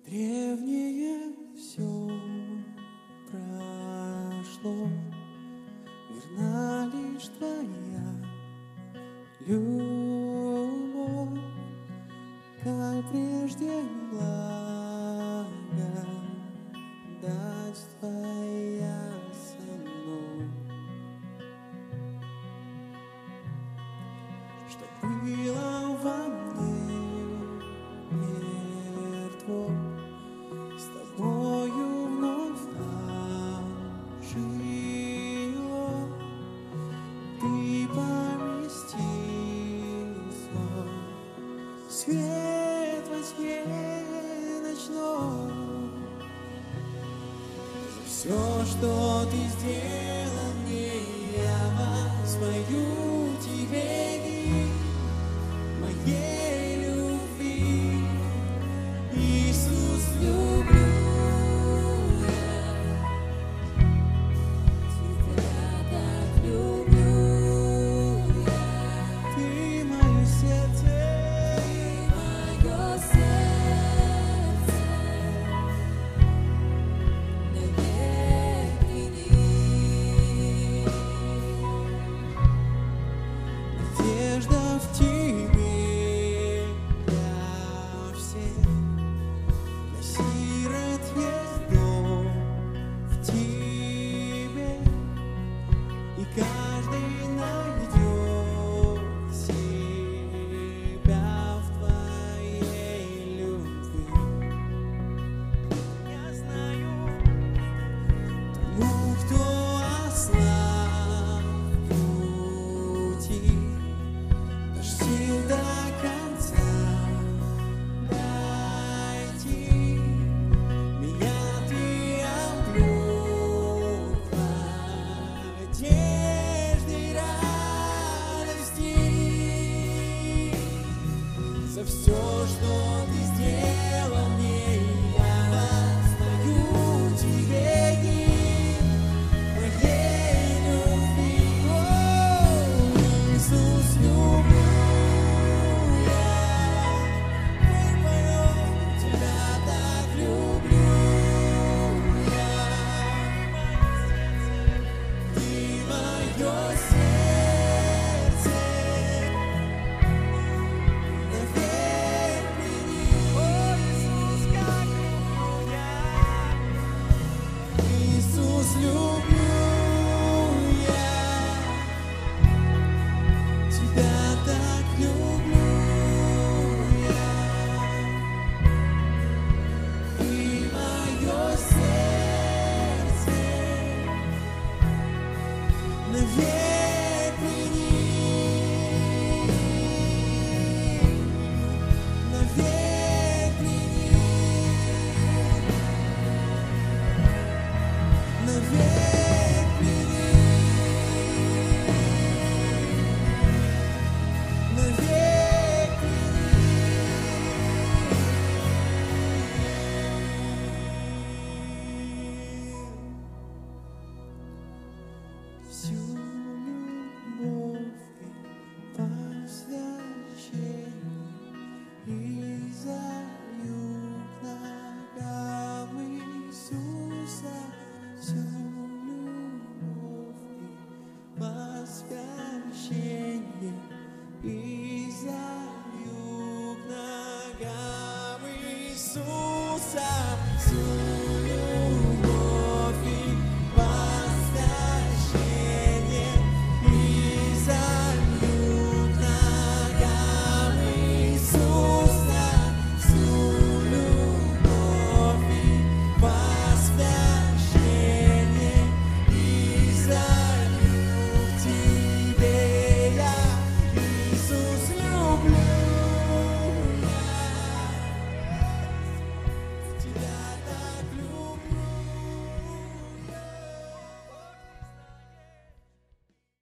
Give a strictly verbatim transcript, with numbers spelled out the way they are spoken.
Древнее все прошло, верна лишь твоя любовь, как прежде благодать твоя со мной. Что было во мне мертво, с тобою вновь ожило. Ты поместил свой свет во тьме ночной. За все, что ты сделал мне, я воспою тебе гимн моей любви. Иисус, люблю я тебя, так люблю я. Ты мое сердце, ты мое сердце, навеки дни. Надежда в тебе для всех, для сирот есть дом в тебе, и каждый найдет себя в твоей любви. Я знаю, тому, кто ослаб в пути, дашь сил до конца дойти. Меня ты облёк одеждой радости. За все, что ты сделал мне,